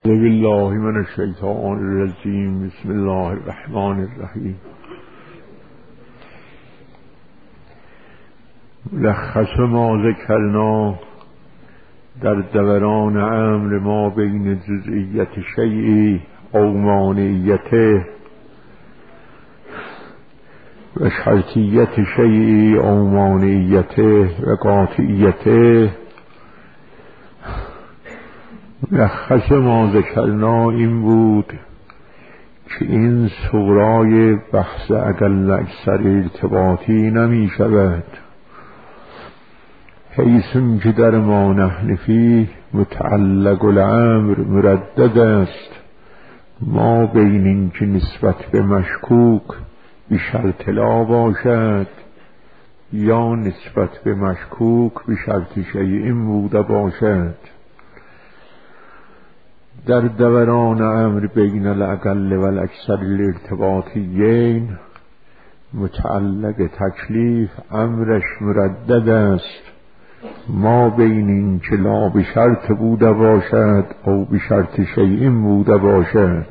اعوذ بالله من الشیطان الرجیم. بسم الله الرحمن الرحیم. ملخص ما ذکرنا در دوران امر ما بین جزئیت شیئی او مانعیته و شرطیت شیئی او مانعیته و قاطعیته. ملخص ما ذکرنا این بود که این سورای بحث اقل اکثر ارتباطی نمی شود، حیث که در ما نحن فیه متعلق الامر مردد است، ما بین این که نسبت به مشکوک به شرط لا باشد یا نسبت به مشکوک به شرط شیء بوده باشد. در دوران امر بین الاقل و الاکثر الارتباطیین متعلق تکلیف امرش مردد است، ما بین این که لا به شرط بوده باشد او به شرط شیء بوده باشد.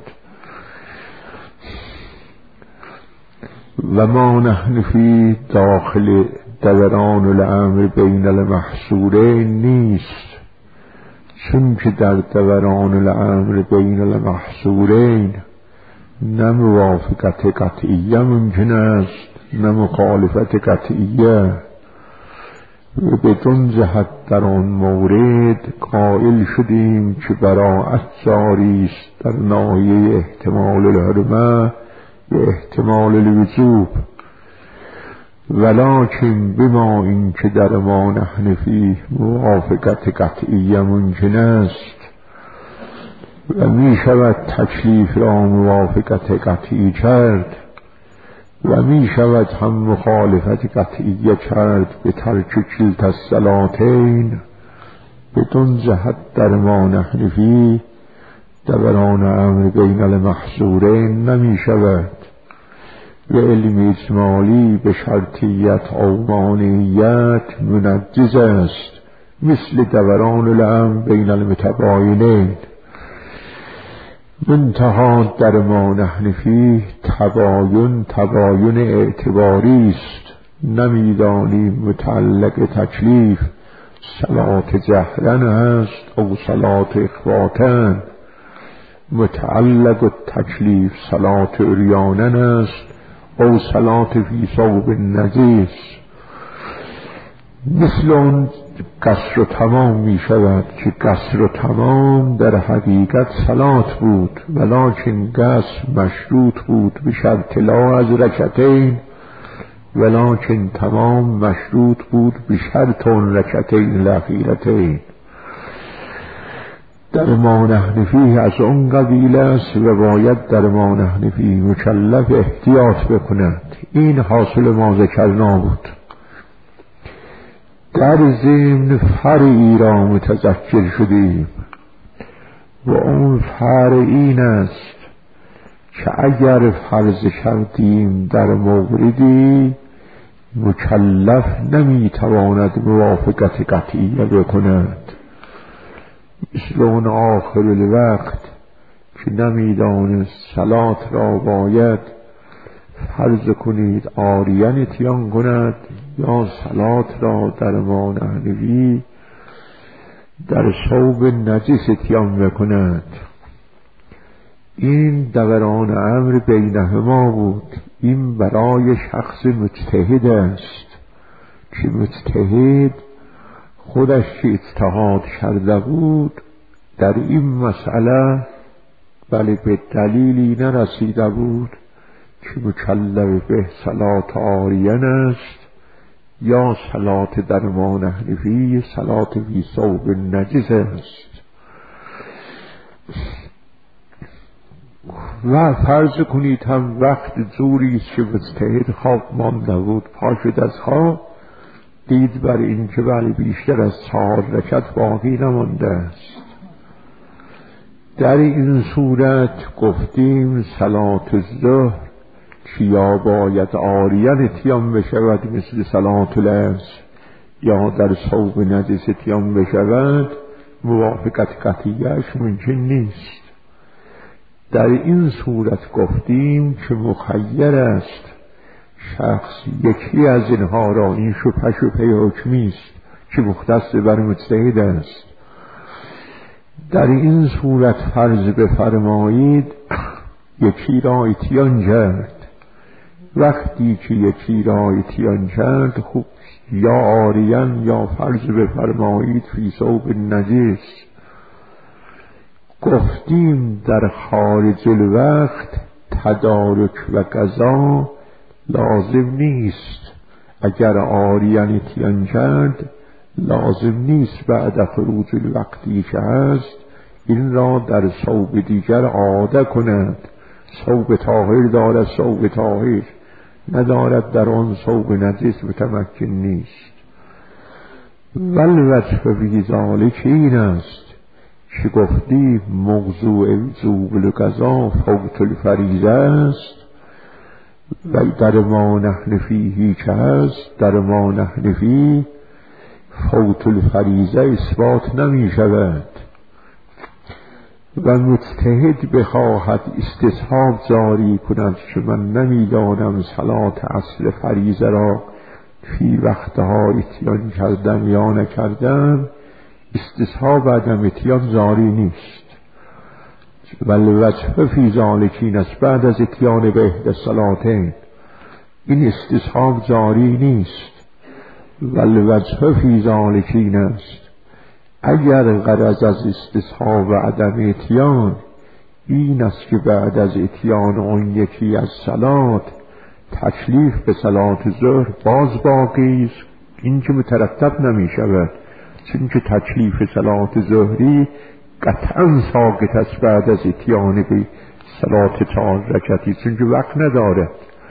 و ما نحن فی داخل دوران الامر بین المحصورین نیست، چون که در دوران الامر بین المحصورین نه موافقت قطعیه ممکن است نه مخالفت قطعیه، و بدون جهت در آن مورد قائل شدیم که براءت جاری است در ناحیه احتمال الحرمه و احتمال الوجوب، ولکن بما این که در ما نحن فیه موافقت قطعیه ممکن است و می شود تکلیف را موافقت قطعی کرد و می شود هم مخالفت قطعیه کرد به ترک کلتا الصلاتین، بدون جهت در ما نحن فیه دوران امر بین المحصورین نمی شود و علم اجمالی به شرطیت او مانعیت منجز است، مثل دوران الامر بین المتباینین. منتها در ما نحن فیه تباین اعتباری است، نمیدانیم متعلق تکلیف صلات جهرن است او صلات اخواتن، متعلق تکلیف صلات عریانن است او صلات فی ثوب نجس. مثل اون قصر و تمام می شود که قصر و تمام در حقیقت صلات بود، ولکن قصر مشروط بود به شرط لا از رکعتین، ولکن تمام مشروط بود به شرط اون رکعتین الاخیرتین. در ما نحن فیه از اون قبیل است و باید در ما نحن فیه مکلف احتیاط بکند. این حاصل ما ذکرنا بود. در ضمن فرعی را متذکر شدیم و اون فرع این است که اگر فرض کردیم در موردی مکلف نمیتواند موافقت قطعیه بکند، مثل اون آخر الوقت که نمیدانست صلات را باید فرض کنید عاریان اتیان کند یا صلات را در ما نحن فیه در ثوب نجس اتیان بکند. این دوران امر بینهما بود. این برای شخص مجتهد است که مجتهد خودش که اجتهاد کرده بود در این مسئله بله به دلیلی نرسیده بود که مکلف به صلات عاریان است یا صلات در ما نحن فیه صلات فی ثوب نجس است. و فرض کنید هم وقت زوری است که مجتهد خواب مانده بود، پا شد از خواب دید بر این که بله بیشتر از 4 رکعت باقی نمانده است. در این صورت گفتیم صلات الظهر که یا باید عاریان اتیان بشود مثل صلات العصر یا در ثوب نجس اتیان بشود، موافقت قطعیش ممکن نیست. در این صورت گفتیم که مخیر است شخص یکی از اینها را، این شبهه حکمی است که مختص بر مجتهد است. در این صورت فرض بفرمایید یکی را اتیان کرد. وقتی که یکی را اتیان کرد، خوب یا عاریان یا فرض بفرمایید فی ثوب نجس، گفتیم در خارج الوقت تدارک و قضا لازم نیست. اگر عاریان اتیان کرد لازم نیست بعد خروج الوقتی که هست این را در ثوب دیگر عاده کند. ثوب طاهر دارد، ثوب طاهر ندارد، در آن ثوب نجس متمکن نیست. والوجه فی ذلک این است که گفتی موضوع وجوب القضا فوت الفریضه است و در ما نحن فیه که هست، در ما نحن فیه فوت الفریضه اثبات نمی شود و مجتهد بخواهد استصحاب جاری کند که من نمیدانم صلات اصل فریضه را فی وقتها اتیان کردم یا نکردم، استصحاب عدم اتیان جاری نیست. والوجه فی ذلک این است بعد از اتیان به احدی الصلاتین این استصحاب جاری نیست. والوجه فی ذلک این است اگر غرض از استصحاب و عدم اتیان این است که بعد از اتیان اون یکی از صلات تکلیف به صلات ظهر باز باقی است، این که مترتب نمی شود، چون که تکلیف صلات ظهری قطعا ساقط است بعد از اتیان به صلات 4 رکعتی، چون که وقت ندارد.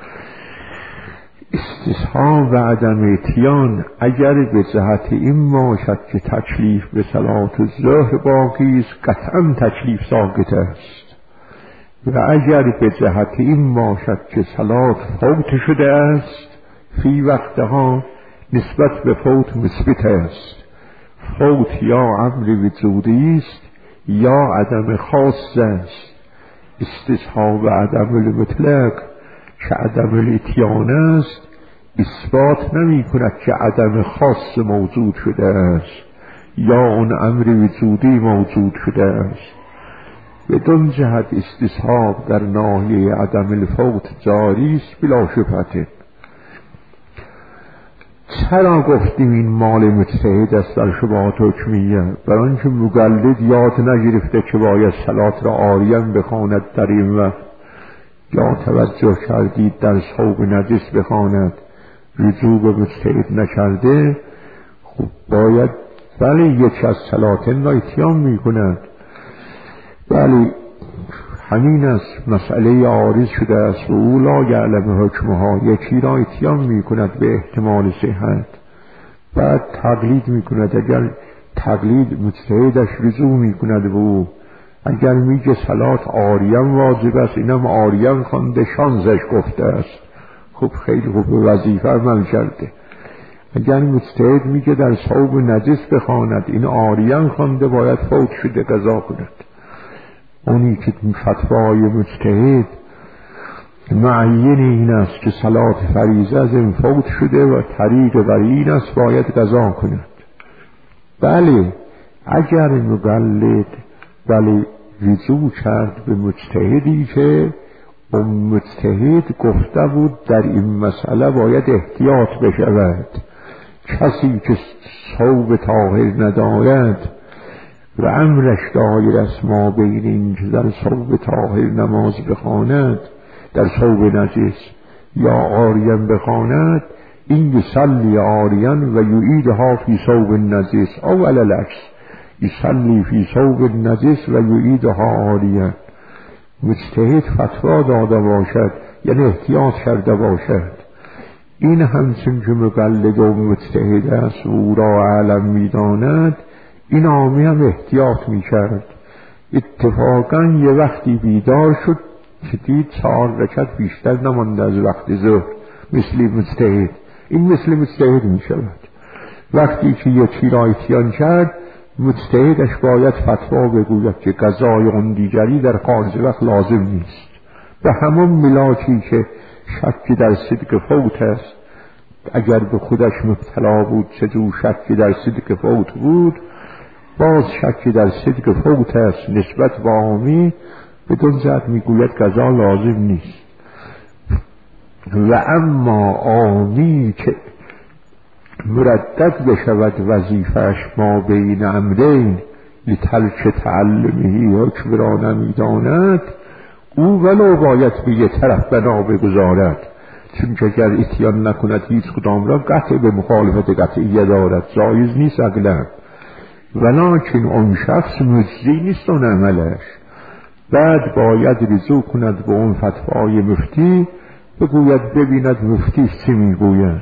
استصحاب و عدم اتیان اگر به جهت این باشد که تکلیف به صلات ظهر باقی است قطعا تکلیف ساقط است، و اگر به جهت این باشد که صلات فوت شده است فی وقتها نسبت به فوت مثبت است. فوت یا امر وجودی است یا عدم خاص است. استصحاب و عدم المطلق که عدم الاتیان است اثبات نمی کند که عدم خاص موجود شده است یا اون امر وجودی موجود شده است. بدون جهت استصحاب در ناحیه عدم الفوت جاری است بلا شبهه. چرا گفتیم این مال مجتهد است در شبهات حکمیه؟ برای آنکه مقلد یاد نگرفته که باید صلات را عاریان بخواند در این وقت، یا توجه کردید در ثوب نجس بخواند، رجوع به مجتهد نکرده، خب باید بله یک از صلاتین را اتیان می کند. بله همین است، مسئله عارض شده است و او لا یعلم حکمها، یکی را اتیان می کند به احتمال صحت، بعد تقلید می کند. اگر تقلید مجتهدش رجوع می کند به او، اگر میگه صلات عاریان واجب است اینم عاریان خوانده شانزش گفته است، خب خیلی خوب وظیفه عمل کرده. اگر مجتهد میگه در ثوب نجس بخواند این عاریان خوانده باید فوت شده قضا کند. اونی که فتوای مجتهد معین این است که صلات فریضه از این فوت شده و طریق بر این است باید قضا کند. بله اگر مقلد بله رجوع کرد به مجتهدی که اون مجتهد گفته بود در این مسئله باید احتیاط بشود، کسی که ثوب طاهر ندارد و امرش دایر است ما بین این که در ثوب طاهر نماز بخواند در ثوب نجس یا عاریان بخواند، این یصلی عاریان و یعیدها فی ثوب نجس او علی العکس یصلی فی ثوب نجس و یعیدها عاریان. مجتهد فتوا داده باشد یعنی احتیاط کرده باشد، این همچون که مقلد و مجتهد است و او را علم میداند، این عامی هم احتیاط میکرد. اتفاقا یه وقتی بیدار شد که دید 4 رکعت بیشتر نمانده از وقت ظهر، مثل مجتهد، این مثل مجتهد میشود. وقتی که یکی را اتیان کرد مجتهدش باید فتوا بگوید که قضای اون دیگری در خارج وقت لازم نیست. به همون ملاکی که شکی در صدق فوت است، اگر به خودش مبتلا بود چجور شکی در صدق فوت بود، باز شکی در صدق فوت است نسبت به عامی، بدون جهت میگوید قضا لازم نیست. و اما عامی که مردد بشود وظیفهش ما بین امرین لترک تعلمه حکم را نمیداند، او ولو باید به یه طرف بنا بگذارد، چون که اگر اتیان نکند هیچ کدام را قطع به مخالفت قطعیه دارد، جایز نیست عقلا. ولکن اون شخص مجزی نیست اون عملش، بعد باید رجوع کند به اون فتوای مفتی، بگوید ببیند مفتی چی میگوید.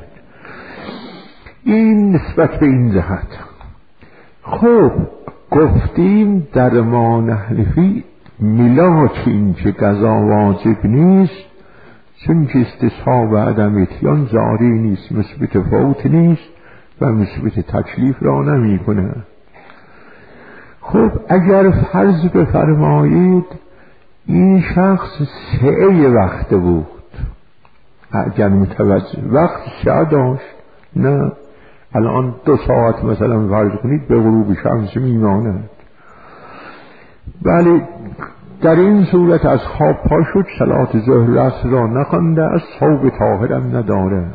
این نسبت به این جهت. خب گفتیم در ما نحنفی ملاک این که قضا واجب نیست، چون که استصحاب عدم اتیان جاری نیست، مثبت فوت نیست و مثبت تکلیف را نمی کنه. خب اگر فرض بفرمایید این شخص سعی وقت بود، اگر متوجه وقت سعی داشت، نه الان 2 ساعت مثلا فرض کنید به غروب شمس میماند، ولی در این صورت از خواب پا شد، صلات ظهر عصر را نخوانده است، ثوب طاهرم ندارد،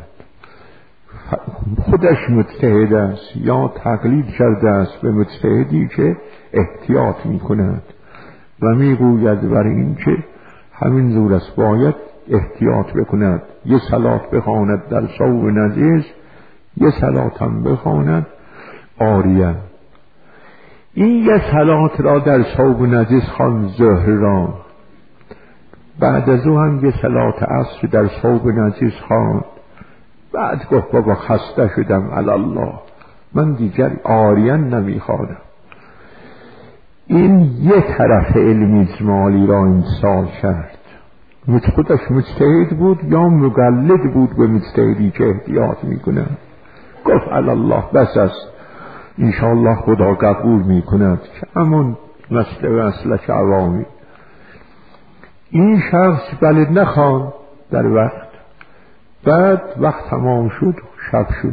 خودش مجتهد است یا تقلید کرده است به مجتهدی که احتیاط می کند و می گوید برای این که همین زور است باید احتیاط بکند، یه صلات بخواند در ثوب نجس، یه صلات هم بخواند عاریه. این یه صلات را در ثوب نجس خواند ظهر را، بعد از او هم یه صلات عصر در ثوب نجس خواند، بعد گفت بابا خسته شدم الله، من دیگر عاریان نمیخوانم. این یه طرف علم اجمالی را امسال کرد، خودش مجتهد بود یا مقلد بود به مجتهدی که احتیاط میکنه، گفت الله بس است، انشاءالله خدا قبول میکند، که همون مثل مسلک عوامی. این شخص بله نخوان در وقت، بعد وقت تمام شد، شب شد،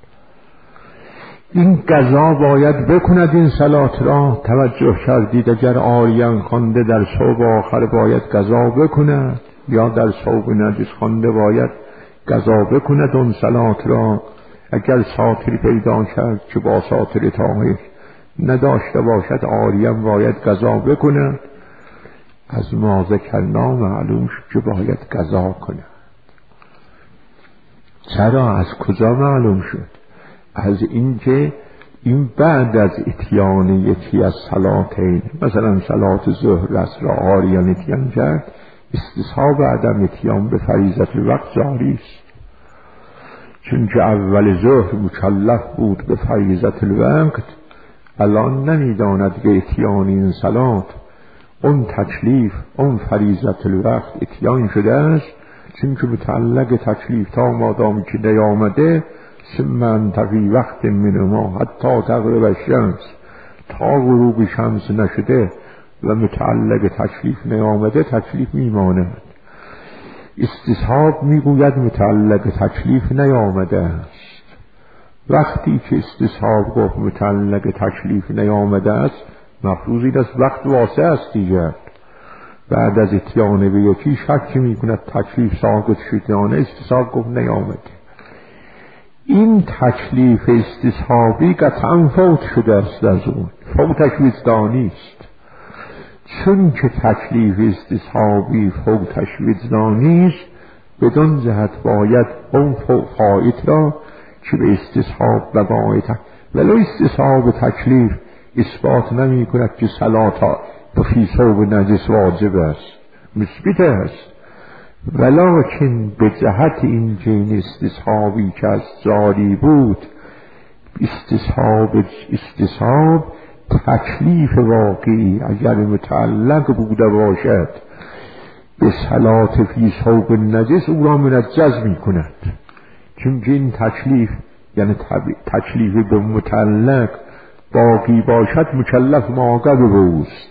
این قضا باید بکند این صلات را. توجه کردید اگر عاریان خوانده در ثوب آخر باید قضا بکند، یا در ثوب نجس خوانده باید قضا بکند اون صلات را. اگر ساتری پیدا کرد که با ساتر طاهر نداشته باشد، عاریان باید قضا بکند. از ما ذکرنا معلوم شد که باید قضا کند. چرا؟ از کجا معلوم شد؟ از اینکه این بعد از اتیان یکی از صلاتین، مثلا صلات ظهر عصر را عاریان اتیان کرد، استصحاب عدم اتیان به فریضت الوقت جاری است، چون که اول ظهر مکلف بود به فریضت الوقت، الان نمیداند که اتیان این صلات اون تکلیف اون فریضت الوقت اتیان شده است، چون که متعلق تکلیف تا مادامی که نیامده ثم انت فی وقت من ما حتی تغرب الشمس، تا غروب شمس نشده و متعلق تکلیف نیامده تکلیف میماند. استصحاب میگوید متعلق تکلیف نیامده است. وقتی که استصحاب گفت متعلق تکلیف نیامده است، مفروض این است وقت واسع است دیگر. بعد از اتیان به یکی شک میکند تکلیف ساقط شدیانه، استصحاب گفت نیامده. این تکلیف استصحابی قطعا فوت شده است، از اون فوتش وجدانی است. چون که تکلیف استصحابی فوتش وجدانی است، بدون جهت باید اون فایت را که به استصحاب بقایت، ولو استصحاب تکلیف اثبات نمی کند که صلات فی ثوب نجس واجب است، مثبت است، ولکن به جهت این که استصحابی که از جاری بود، استصحاب تکلیف واقعی اگر متعلق بوده باشد به صلات فی ثوب نجس، او را منجز می کند. چون این تکلیف یعنی تکلیف به متعلق باقی باشد مکلف ماقب بوست.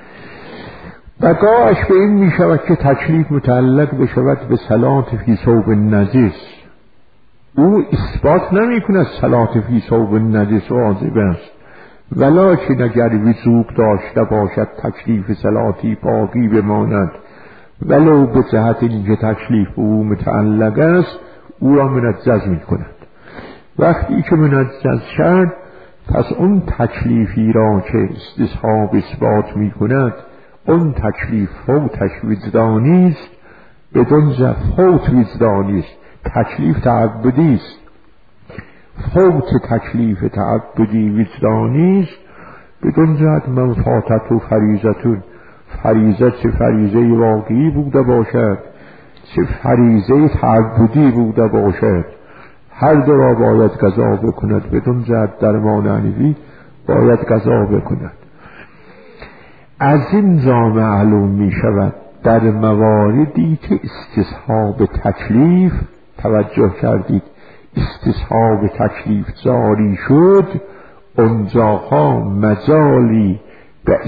بقاش به این می شود که تکلیف متعلق بشود به صلات فی ثوب نجس. او اثبات نمی کند صلات فی ثوب نجس واجب است، ولکن اگر وجوب داشته باشد تکلیف صلاتی باقی بماند ولو به جهت اینکه تکلیف او متعلق است او را منجز می کند. وقتی که منجز شد پس اون تکلیفی را که استصحاب اثبات می کند اون تکلیف فوتش وجدانی است، بدون فوت وجدانی است، تکلیف تعبدی است. فوت تکلیف تعبدی وجدانی است، بدون جهت من فاتت و فریضتون، فریضه چه فریضه واقعی بوده باشد چه فریضه تعبدی بوده باشد، هر دو را باید قضا بکند، بدون جهت در مانعی باید قضا بکند. از این جا معلوم می شود در مواردی که استصحاب تکلیف، توجه کردید، استصحاب تکلیف جاری شد اونجاها مجالی به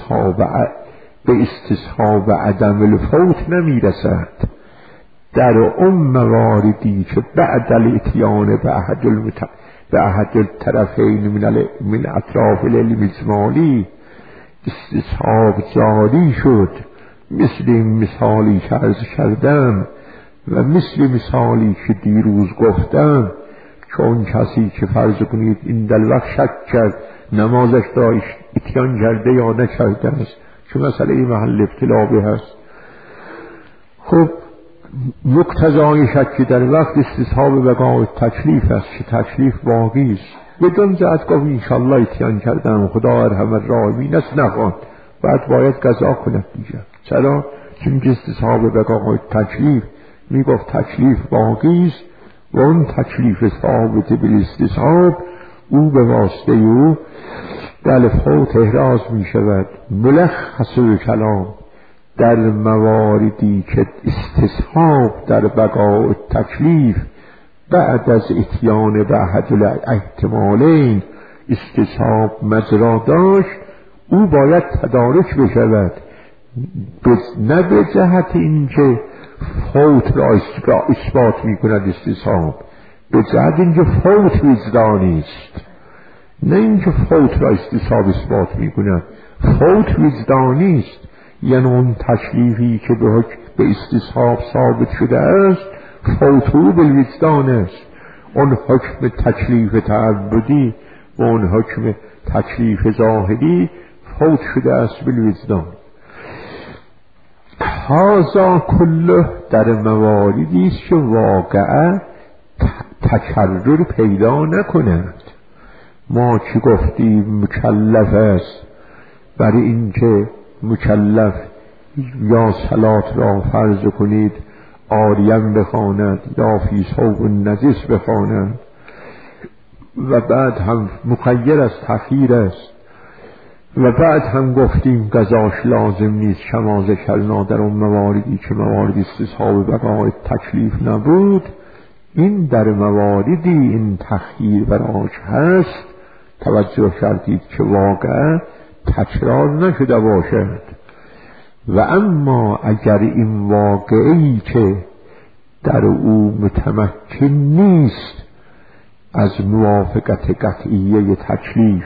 استصحاب عدم الفوت نمی رسد. در اون مواردی که بعد الاتیان به احد الطرفین من اطراف العلم اجمالی استصحاب جاری شد، مثل این مثالی که عرض کردم و مثل مثالی که دیروز گفتم، چون کسی که فرض کنید این در وقت شک کرد نمازش را اتیان کرده یا نکرده است، چون مسئله محل اختلافی هست، خب مقتضای شک در وقت استصحاب بقای تکلیف است که تکلیف باقی است، بدون جهت گفت انشالله اتیان کردم خدا ارحم الراحمین است نخواند، بعد باید قضا کند دیگه. چرا؟ چون استصحاب بقای تکلیف میگفت تکلیف باقی است و اون تکلیف ثابت بالاستصحاب او به واسطه او در فوت احراز می شود. ملخص کلام در مواردی که استصحاب در بقای تکلیف بعد از اتیان به احد الاحتمالین استصحاب مجرا داشت، او باید تدارک بشود، نه به جهت اینکه فوت را اثبات می کند استصحاب، به جهت اینکه فوت وجدانی است، نه اینکه فوت را استصحاب اثبات می کند، فوت وجدانی است. یعنی اون تکلیفی که به استصحاب ثابت شده است فوتو بالوجدان است، اون حکم تکلیف تعبدی و اون حکم تکلیف ظاهری فوت شده است بالوجدان. هذا کله در مواردی است که واقعا تکرر پیدا نکند. ما چی گفتیم؟ مکلف است، برای اینکه مکلف یا صلات را فرض کنید عاریم بخواند یا فی ثوب نجس بخواند و بعد هم مخیر از تخییر است و بعد هم گفتیم قضاش لازم نیست، کما ذکرنا در اون مواردی که موارد استصحاب بقای تکلیف نبود. این در مواردی این تخییر براش هست، توجه کردید که واقعا تکرار نشده باشد. و اما اگر این واقعی که در او متمکن نیست از موافقت قطعیه تکلیف،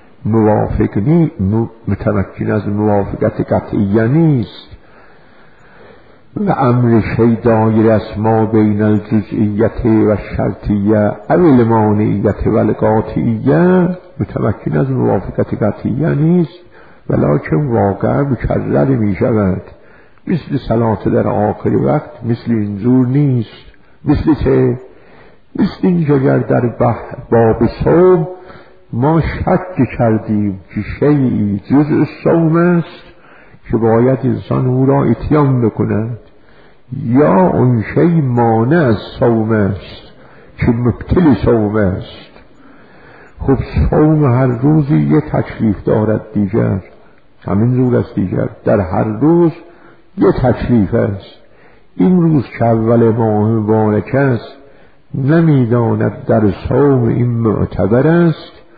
متمکن از موافقت قطعیه نیست و امر شی دایر است ما بین الجزئیت و شرطیه او المانعیت و القاطعیه، متمکن از موافقت قطعیه نیست ولکن واقعا مکرر می شود، مثل صلات در آخر وقت مثل اینجور نیست. مثل چه؟ مثل اینکه اگر در باب صوم ما شک کردیم که شیئی جزء صوم است که باید انسان او را اتیان بکند، یا اون شی مانع از صوم است که مبطل صوم است. خب صوم هر روزی یه تکلیف دارد دیگر، همین جور است دیگر، در هر روز یه تکلیف است. این روز که اول ماه مبارک است نمیداند در صوم این معتبر است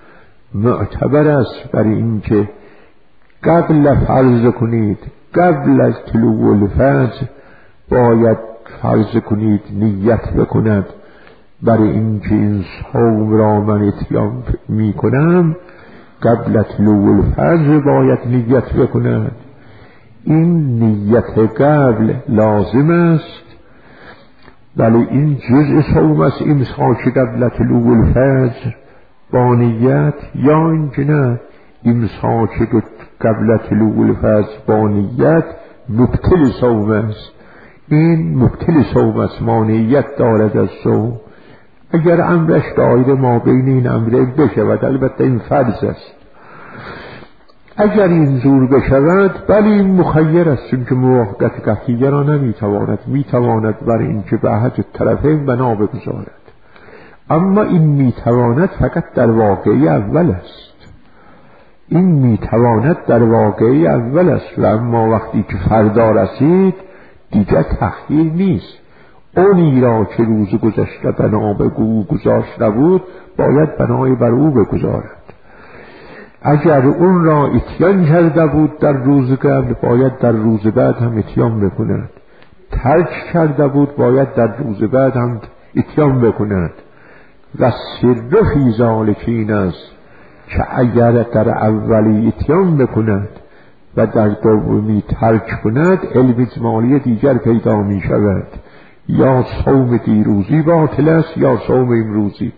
معتبر است برای اینکه قبل فرض کنید، قبل از طلوع الفجر باید فرض کنید نیت بکند برای اینکه این صوم را من اتیام می کنم، قبل طلوع الفجر باید نیت بکند. این نیت قبل لازم است، ولی این جزء صوم است، امساک قبل طلوع الفجر با نیت، یا اینکه نه امساک قبل طلوع الفجر با نیت مبطل صوم است. این مبطل صوم است، مانعیت دارد از صوم. اگر امرش دایر ما بین این امرین بشود، البته این فرض است، اگر این زور بشود بلی مخیر است، چون که موافقت قطعیه را میتواند برای اینکه به احد طرفین بنا بگذارد. اما این میتواند فقط در واقعی اول است، این میتواند در واقعی اول است، و اما وقتی که فردا رسید دیگر تخییر نیست. اونی را که روز گذشته بنا به او گذاشت نبود باید بنای بر او بگذارد. اگر اون را اتیان کرده بود در روز قبل باید در روز بعد هم اتیان بکند، ترک کرده بود باید در روز بعد هم اتیان بکند. و سر فی ذلک این است که اگر در اولی اتیان بکند و در دومی ترک کند، علم اجمالی دیگر پیدا می شود. یا صوم دیروزی باطل است یا صوم امروزی.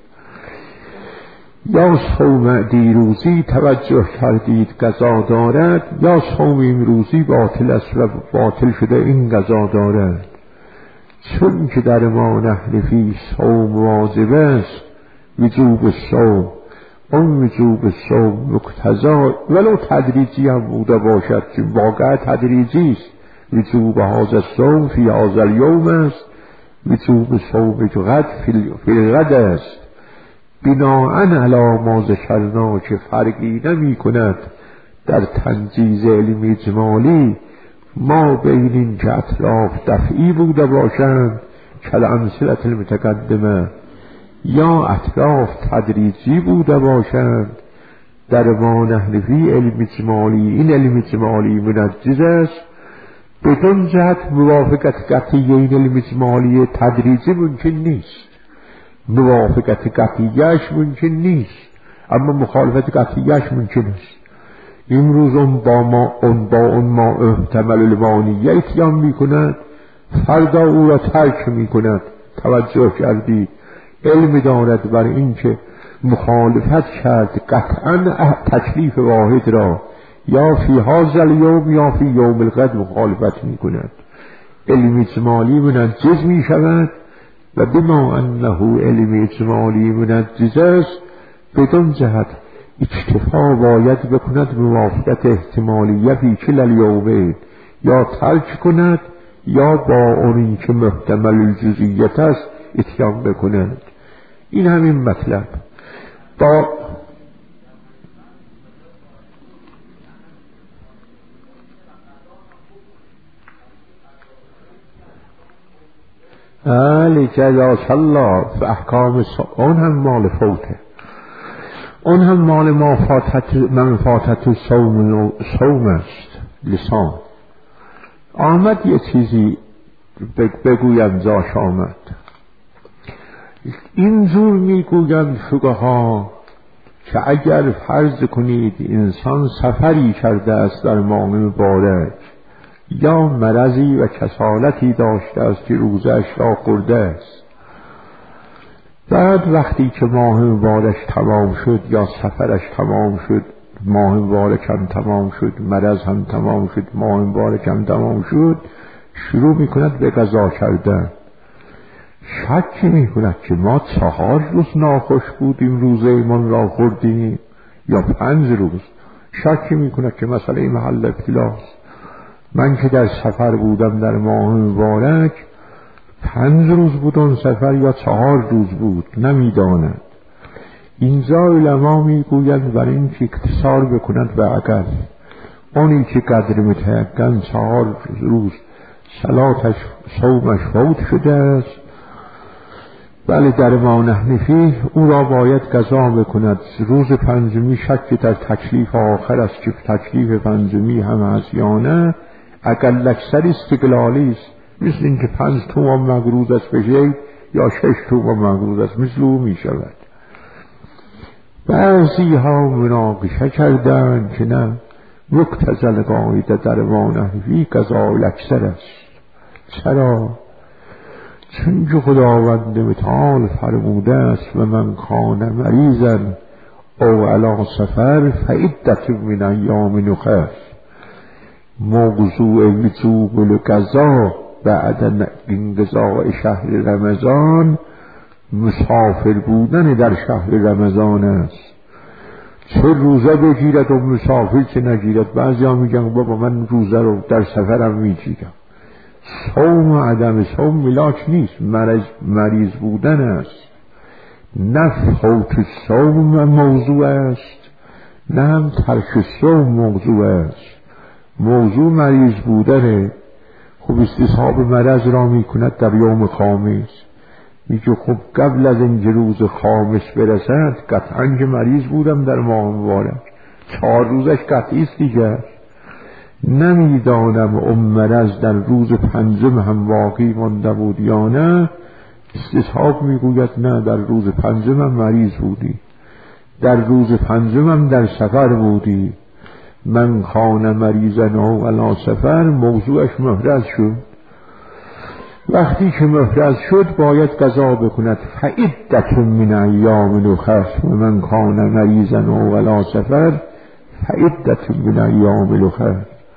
یا صوم دیروزی توجه کردید قضا دارد، یا صوم امروزی باطل است و باطل شده این قضا دارد. چون که در ما نحنفی صوم واجب است وجوب الصوم، اون وجوب صوم مقتضا ولو تدریجی هم بوده باشد، که واقع تدریجی است. وجوب هذا الصوم فی هذا اليوم است، وجوب صوم غد فی الغد است. بناءً علی ما ذکرنا که فرقی نمی کند در تنجیز علم اجمالی ما بین این که اطراف دفعی بوده باشند کالامثلة المتقدمه، یا اطراف تدریجی بوده باشند. در ما نحنفی علم اجمالی، این علم اجمالی منجز است، بدون جهت موافقت قطعی این علم اجمالی تدریجی ممکن نیست، موافقت قطعیش ممکن نیست، اما مخالفت قطعیش ممکن است. امروز اون با اون ما احتمال المانیه اتیان می کند، فردا او را ترک می کند. توجه کردی؟ علم دارد بر این که مخالفت کرد قطعا تکلیف واحد را، یا فی هذا الیوم یا فی یوم الغد مخالفت می کند. علم اجمالی منجز می شود، و بما انه علم اجمالی منجز است بدون جهت اکتفا باید بکند موافقت احتمالیه فی کل الیومین، یا ترک کند یا با اونی که محتمل الجزئیت است اتیان بکند. این همین مطلب. با جزاک الله في احکام اون هم مال فوته، اون هم مال من فاتت صوم است. لسان آمد یه چیزی بگویم جاش آمد. اینجور میگویند فقها که اگر فرض کنید انسان سفری کرده است در ماه مبارک، یا مرضی و کسالتی داشته است که روزش را خورده است، بعد وقتی که ماه مبارک تمام شد یا سفرش تمام شد، ماه مبارک هم تمام شد، مرض هم تمام شد، ماه مبارک هم تمام شد، شروع میکند به قضا کردن. شک میکند که ما 4 روز ناخوش بودیم روزه ایمان را خوردیم یا 5 روز. شک میکند که مسئله محل ابتلاست. من که در سفر بودم در ماه مبارک 5 روز بود اون سفر یا 4 روز بود، نمیداند. اینجا علما میگویند برای این که اقتصار بکند به عقل، اونی که قدر متیقن 4 روز صلاتش صومش فوت شده است، بله در ما نحن فیه او را باید قضا بکند. روز پنجمی شک در تکلیف آخر است که تکلیف پنجمی هم است یا نه، اقل اکثر استقلالی است، مثل اینکه 5 تومان مقروض است بشه یا 6 تومان مقروض است، مثل او می شود. بعضی ها مناقشه کردن که نه، مقتضی قاعده در ما نحن فیه قضا الاکثر است. چرا؟ چون که خداوند متعال فرموده است و من کان مریضا او علی سفر فعدة من ایام اخر. موضوع وجوب القضا بعد انقضاء شهر رمضان مسافر بودن در شهر رمضان است. چه روزه بگیرد و مسافر چه نگیرد. بعضی ها میگن بابا من روزه رو در سفرم میگیرم. صوم و عدم صوم ملاک نیست، مریض بودن است. نه فوت صوم موضوع است، نه هم ترک صوم موضوع است. موضوع مریض بودنه. خب استصحاب مرض را میکند در یوم خامس. میگه خب قبل از اینکه روز خامس برسد قطعا که مریض بودم در ماه مبارک، 4 روزش قطعی است دیگر. نمیدانم مرض در روز پنجم هم واقعی مانده بود یا نه. استصحاب میگوید نه، در روز پنجم هم مریض بودی، در روز پنجم هم در سفر بودی. من کان مریضا او علی سفر موضوعش محرز شد. وقتی که محرز شد باید قضا بکند فعدة من ایام اخر. و من کان مریضا او علی سفر فعدة من ایام اخر.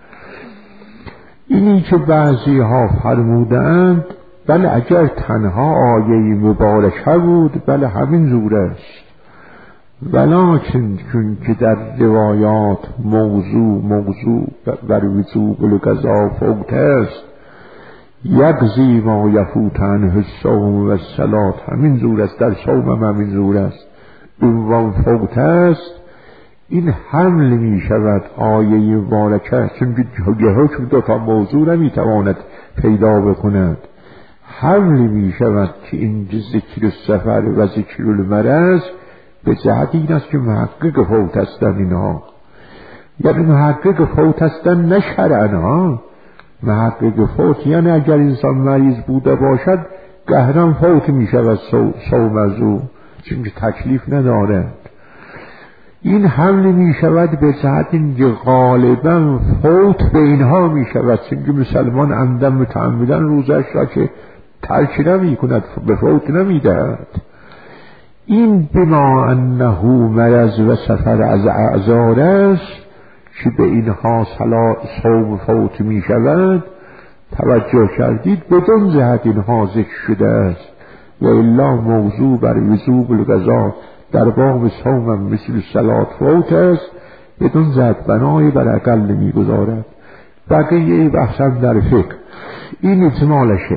اینی که بعضی ها فرمودند بله اگر تنها آیه مبارکه بود بله همین زور است، ولکن چون که در روایات موضوع بر وجوب القضا فوت است، یقضی ما یفوت عنه الصوم و الصلاة، همین زور است. در صوم هم همین زور است. عنوان فوت است، این حمل می شود آیه مبارکه، چون که حکم 2 موضوع نمی تواند پیدا بکند. حمل می شود که این ذکر السفر و ذکر المرض به جهت این است که محقق فوت هستند اینها. یعنی محقق فوت هستند نه شرعا. محقق فوت یعنی اگر انسان مریض بوده باشد قهرا فوت می شود صوم از او، چون که تکلیف ندارد. این حمل می شود به جهت اینکه غالبا فوت به اینها می شود، چون که مسلمان عمدن متعمدن روزش را که ترک نمی کند به فوت نمی دهد. این بما انه مرض و سفر از اعذار است که به اینها صوم فوت می شود. توجه کردید بدون جهت اینها ذکر شده است، و الا موضوع بر وجوب القضا در باب صوم هم مثل صلات فوت است، بدون جهت بنای بر اقل می گذارد. بقیه بحثم در فقه این اجمالشه.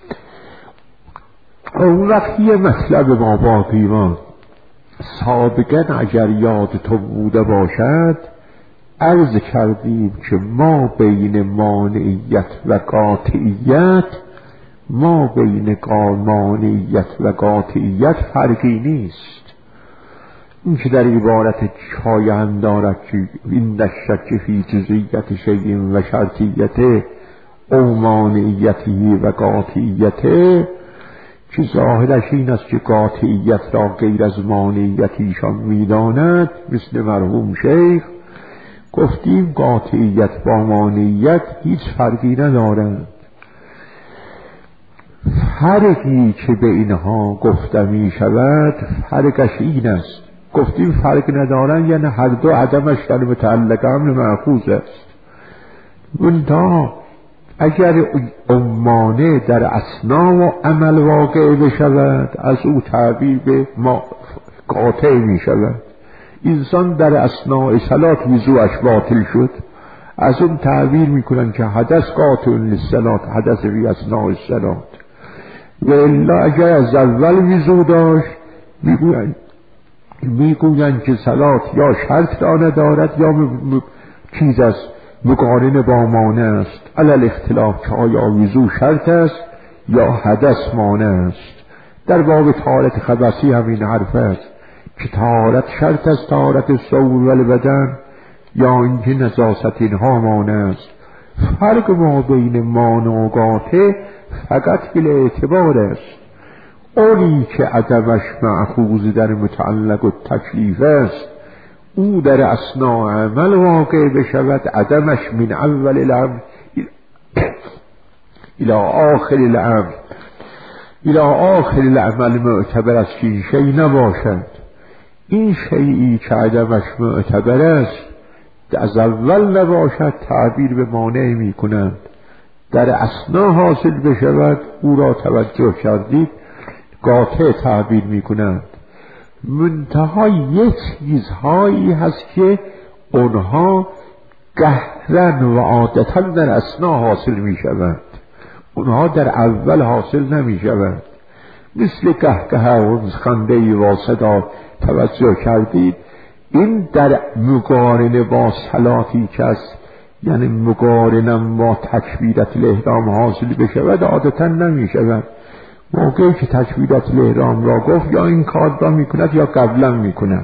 اون وقتی یه مطلب ما باقی ما سابقا اگر یادتون بوده باشد عرض کردیم که ما بین مانعیت و قاطعیت و قاطعیت فرقی نیست. این که در عبارت چای هم دارد که این نشک فی جزئیت شیء و شرطیت او مانعیتی و قاطعیت، که ظاهرش این است که قاطعیت را غیر از مانعیت ایشان میداند، مثل مرحوم شیخ. گفتیم قاطعیت با مانعیت هیچ فرقی ندارد. فرقی که به اینها گفته می شود فرقش این است. گفتیم فرق ندارن یعنی هر دو عدمش در متعلق امر معخوذ است. منتها اگر امانه در اثنا و عمل واقع بشود از او تعبیر به ما قاطع می شود. انسان در اثناء صلات وضوءش باطل شد، از اون تعبیر می کنن که حدث قاطع للصلات، حدث فی اثناء صلات. و الا اگر از اول وضو داشت میگویند که صلات یا شرط را ندارد یا چیز است مقارن با مانع است. علل اختلاف که آیا وضو شرط است یا حدث مانع است. در باب طهارت خبثی همین حرف است که طهارت شرط از طهارت الثوب والبدن یا اینکه نجاست اینها مانع است. فرق ما بین مانع و قاطع فقط بالاعتبار است. اونی که عدمش مأخوذ در متعلق و تکلیف است او در اثناء عمل واقع بشود، عدمش من اول الامر الى آخر الامر الى آخر العمل معتبر است که این شیء نباشد. این شیئی که عدمش معتبر است از اول نباشد تعبیر به مانع می کنند، در اثناء حاصل بشود او را توجه کردید قاطع تعبیر می کنند. منتها یک چیزهایی هست که اونها قهرن و عادتا در اثناء حاصل می شوند، اونها در اول حاصل نمی شوند. مثل قهقه و خنده و صدا توجه کردید، این در مقارنه با صلاتی که است، یعنی مقارنه با تکبیرت الاحرام حاصل بشود عادتا نمی شود. موقعی که تکبیرت الاحرام را گفت یا این کار را می کند یا قبلا می کند.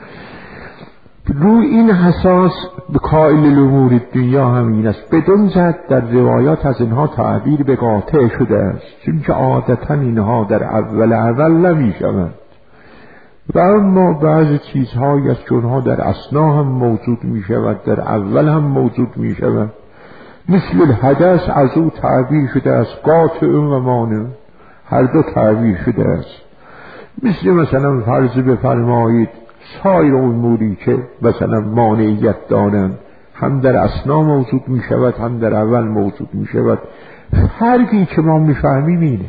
روی این حساس به قائل الامور دنیا همین است. بدون جد در روایات از اینها تعبیر به قاطع شده است، چون که عادتا اینها در اول نمی شوند. و اما بعض چیزهایی است که اونها در اثناء هم موجود می شود، در اول هم موجود می شود. مثل الحدث از او تعبیر شده است قاطع و مانع، هر دو تعبیر شده است. مثلا فرض بفرمایید سایر اموری که مثلا مانعیت دارند هم در اثناء موجود می شود هم در اول موجود می شود. فرقی که ما می فهمیم اینه.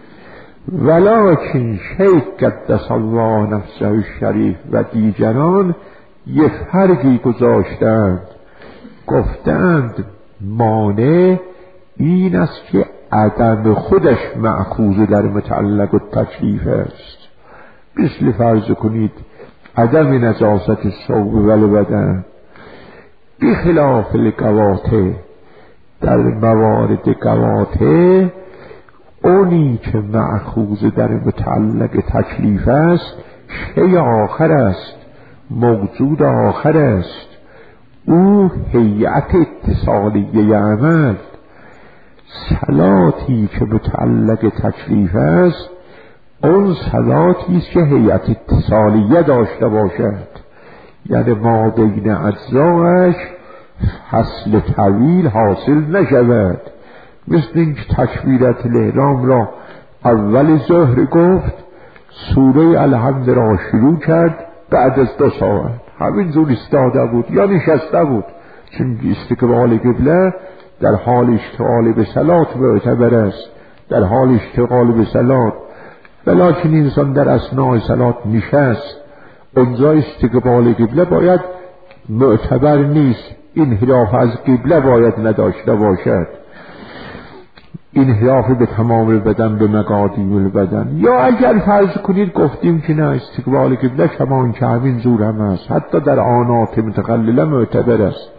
ولکن شیخ قدس الله نفسه الشریف و دیگران یه فرقی گذاشتند، گفتند مانع این است که عدم خودش مأخوذ در متعلق و تکلیف است. مثل فرض کنید عدم نجاست الثوب والبدن بخلاف القواطع، در موارد قواطع اونی که مأخوذ در متعلق تکلیف است شیء آخر است، موجود آخر است، او هیئت اتصالیه عمل. صلاتی که متعلق تکلیف است اون صلاتی است که هیئت اتصالیه داشته باشد، یعنی ما بین اجزایش فصل طویل حاصل نشود. مثل اینکه تکبیرت الاحرام را اول ظهر گفت، سوره الحمد را شروع کرد بعد از 2 ساعت همینجور ایستاده بود یا نشسته بود، چون استقبال قبله در حال اشتغال به صلات معتبر است، در حال اشتغال به صلات. ولکن انسان در اثناء صلات نشست، اونجا استقبال قبله باید معتبر نیست، انحراف از قبله باید نداشته باشد، انحراف به تمام بدن به مقادیم البدن. یا اگر فرض کنید گفتیم که نه استقبال قبله کمان که همین زور هم است، حتی در آنات متقلله معتبر است،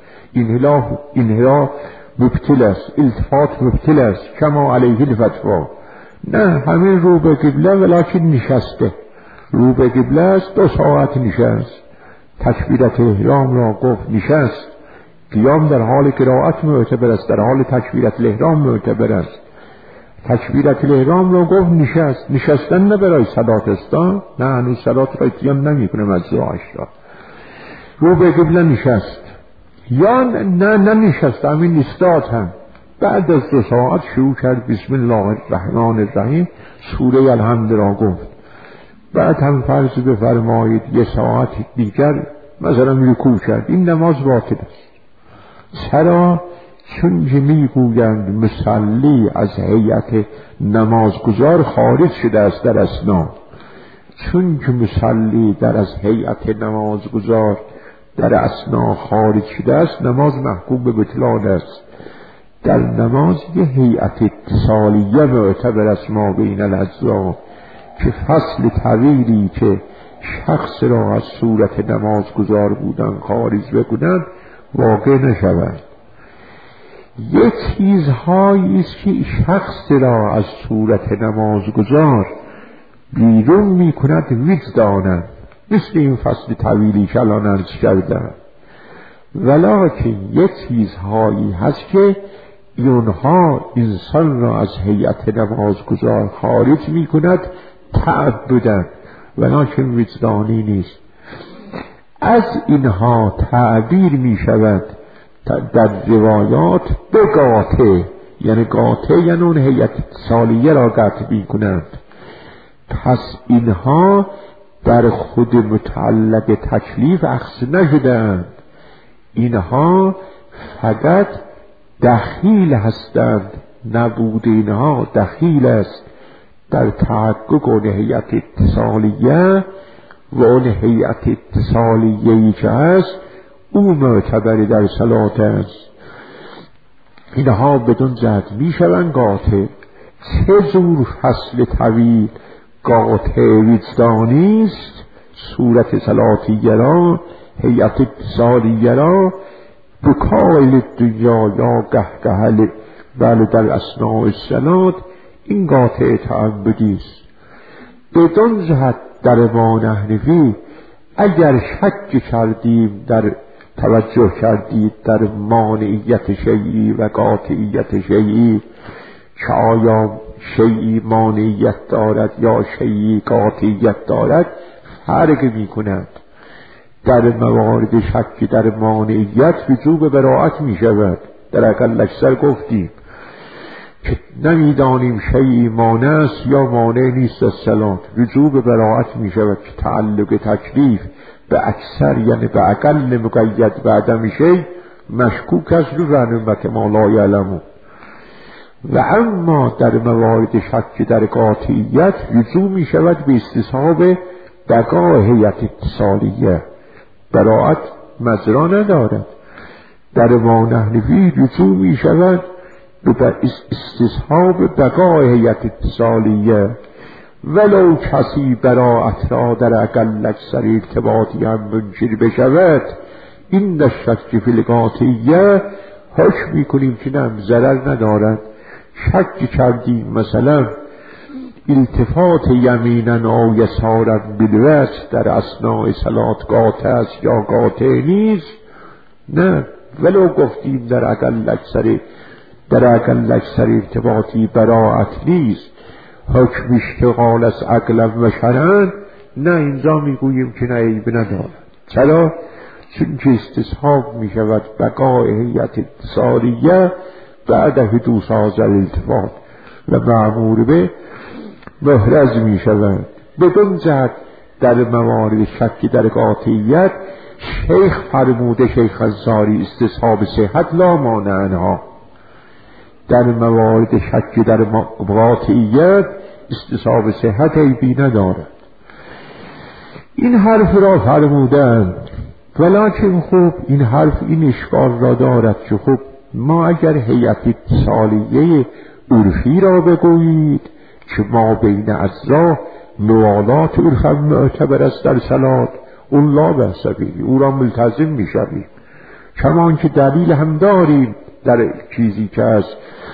انحراف مبتل است، التفات مبتل است کما علیه الفتوا. نه همین رو به قبله ولکن نشسته، رو به قبله است 2 ساعت نشست، تکبیرت احرام را گفت نشست، قیام در حال قرائت معتبر است، در حال تکبیرت الاحرام معتبر است. تکبیرت الاحرام را گفت نشست، نشستن نه برای صلات است، نه هنوز صلات را اتیان نمی کنم از جاش را، رو به قبله نشست. یا نه نشست، همین ایستاد هم بعد از 2 ساعت شروع کرد بسم الله الرحمن الرحیم، سوره الحمد را گفت. بعد هم فرض بفرمایید 1 ساعت دیگر مثلا رکوع کرد، این نماز باطل است. چرا؟ چون که میگویند مصلی از هیئت نمازگزار خارج شده است در اثناء. چون که مصلی در از هیئت نمازگزار در اثناء خارج شده است، نماز محکوم به بطلان است. در نماز یه هیئت اتصالیه معتبر است ما بین الاجزا، که فصل طویلی که شخص را از صورت نمازگزار بودن خارج بکنند واقع نشود. یک چیزهایی است که شخص را از صورت نمازگزار بیرون می کند وجدانم، مثل این فصل طویلی که الان عرض کردم. ولکن یک چیزهایی هست که اونها انسان را از هیئت نمازگزار خارج می کند تعبدن، ولکن وجدانی نیست. از اینها تعبیر می شود در روایات به قاطع، یعنی قاطع یعنی اون هیئت اتصالیه را قطع می کنند. پس اینها در خود متعلق تکلیف اخذ نشدند، اینها فقط دخیل هستند. نبود اینها دخیل است در تحقق اون هیئت اتصالیه، و اون هیئت اتصالیه‌ای که هست او معتبر در صلات است. اینها بدون جهت می شوند قاطع. چه جور فصل طویل قاطع وجدانی است؟ صورت صلاتیه را، هیئت اتصالیه را، بکایل دنیا یا قهقهل بله در اثناء الصلات، این قاطع تعبدی است. بدون جهت در ما حنفی اگر شک کردیم در توجه کردید در مانعیت شیئی و قاطعیت شیئی که آیا شیئی مانعیت دارد یا شیئی قاطعیت دارد، فرق می کند. در موارد شک در مانعیت وجوب براءت می شود. در اقل اکثر گفتیم که نمیدانیم شیئی مانع است یا مانع نیست از صلات، وجوب براءت می شود که تعلق تکلیف به اکثر یعنی به اقل مقید به عدم شیء مشکوک است رو رنمت ما لا یعلمون. و اما در موارد شک در قاطعیت رجوع می شود به استصحاب بقای هیئت اتصالیه، براءت مجرا ندارد. در ما حنفی رجوع می شود به استصحاب بقای هیئت اتصالیه، ولو کسی براءت را در اقل اکثر ارتباطی هم منکر بشود، این در شک فی القاطعیه حکم می کنیم که نه ضرر ندارد. شک کردیم مثلا التفات یمینا او یسارا بالوجه در اثناء صلات قاطع است یا قاطع نیست، نه ولو گفتیم در اقل اکثر ارتباطی براءت نیست، حکم اشتغال از عقلا و شرعا، نه اینجا میگوییم که نه عیب ندارد. چرا؟ چون که استصحاب می شود بقای هیئت اتصالیه بعد حدوث هذا الالتفات و معمور به محرز می شود. بدون جهت در موارد شک در قاطعیت شیخ فرموده، شیخ الزاری استصحاب صحت لا مانع عنها، در موارد شک در قاطعیت استصحاب صحت عیبی ندارد. این حرف را فرمودند، ولکن خوب این حرف این اشکال را دارد که خوب ما اگر هیئت اتصالیه عرفی را بگویید که ما بین اجزا موالات عرفا معتبر است در صلات، اون لا بأس به، او را ملتزم میشویم، کمان که دلیل هم داریم در چیزی که است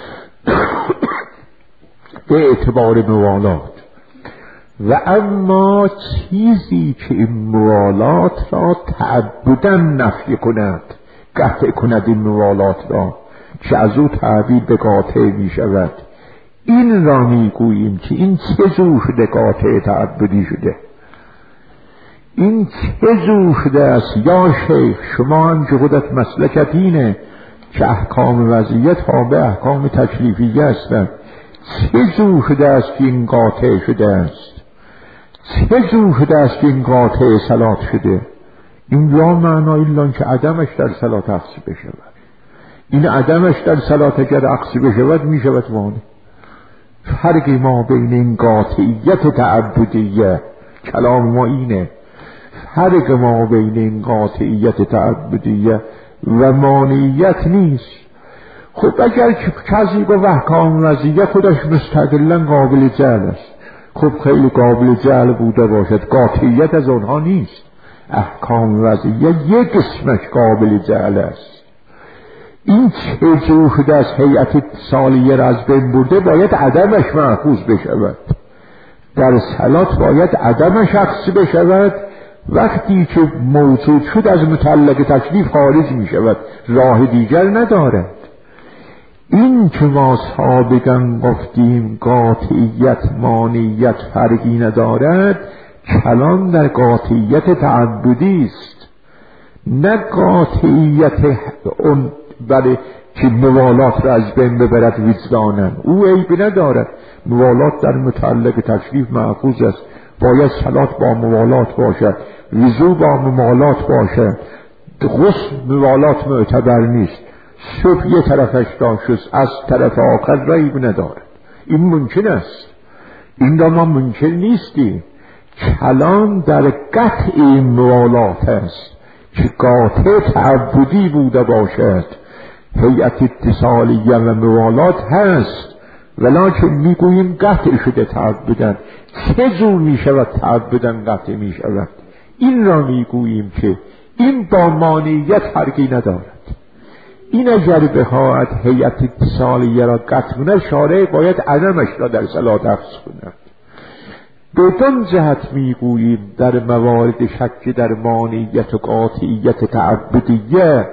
به اعتبار موالات. و اما چیزی که این موالات را تعبداً نفی کند، قطع کند این موالات را که از او تعبیر به قاطع می شود، این را می گوییم که این چه جور شده قاطع تعبدی شده، این چه جور شده است. یا شیخ شما هم که خودت مسلکت اینه که احکام وضعیت ها به احکام تکلیفیه هستند، چه جور شده است که این قاطع شده است، چه جور شده است که این قاطع صلات شده؟ این لا معنا الا که عدمش در صلات عکس بشود. این عدمش در صلات اگر عکس بشود می شود وانه. فرق ما بین این قاطعیت تعبدیه، کلام ما اینه، فرق ما بین این قاطعیت تعبدیه و مانعیت نیست. خب اگر کسی با احکام وضعیه خودش مستقلا قابل جعل است، خب خیلی قابل جعل بوده باشد، قاطعیت از آنها نیست. احکام وضعیه یک قسمش قابل جعل است. این چه جور شده از هیئت اتصالیه را از بین برده، باید عدمش محفوظ بشود. در صلات باید عدم شخص بشود، وقتی که موجود شد از متعلق تکلیف خارج می شود، راه دیگر ندارد. این که ما سابقا گفتیم قاطعیت مانعیت فرقی ندارد، کلام در قاطعیت تعبدی است، نه قاطعیت اون بله که موالات را از بین ببرد وجدانا. او عیب ندارد، موالات در متعلق تکلیف محفوظ است، باید صلات با موالات باشد، وضو با موالات باشد، غسل موالات معتبر نیست، صبح یه طرفش داشت از طرف آخر عیب ندارد. این ممکن است، این را ما ممکن نیستیم. کلام در قطع موالات است که قاطع تعبدی بوده باشد. هیئت اتصالیه و موالات هست، ولکن میگوییم قطع شده تعبدن. چه جور میشود تعبدن قطع میشود؟ این را میگوییم که این با مانعیت فرقی ندارد. این اگر بخواهد هیئت اتصالیه را قطع کند، شارع باید عدمش را در صلات حفظ کند. بدون جهت میگوییم در موارد شک در مانعیت و قاطعیت تعبدیه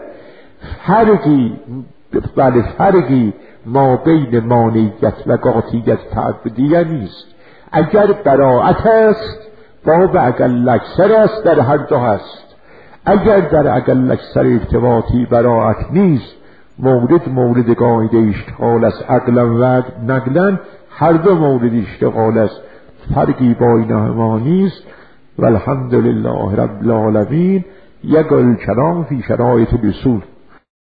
فرقی ما بین مانعیت و قاطعیت تعبدیه نیست. اگر براعت است باب اقل اکثر است، در هر دو هست. اگر در اقل اکثر ارتباطی براعت نیست، مورد قاعده اشتغال است عقلا و نقلا، هر دو مورد اشتغال است، فرقی با اینها نیست. والحمدلله رب العالمین. یک الکلام فی شرایط الاصول.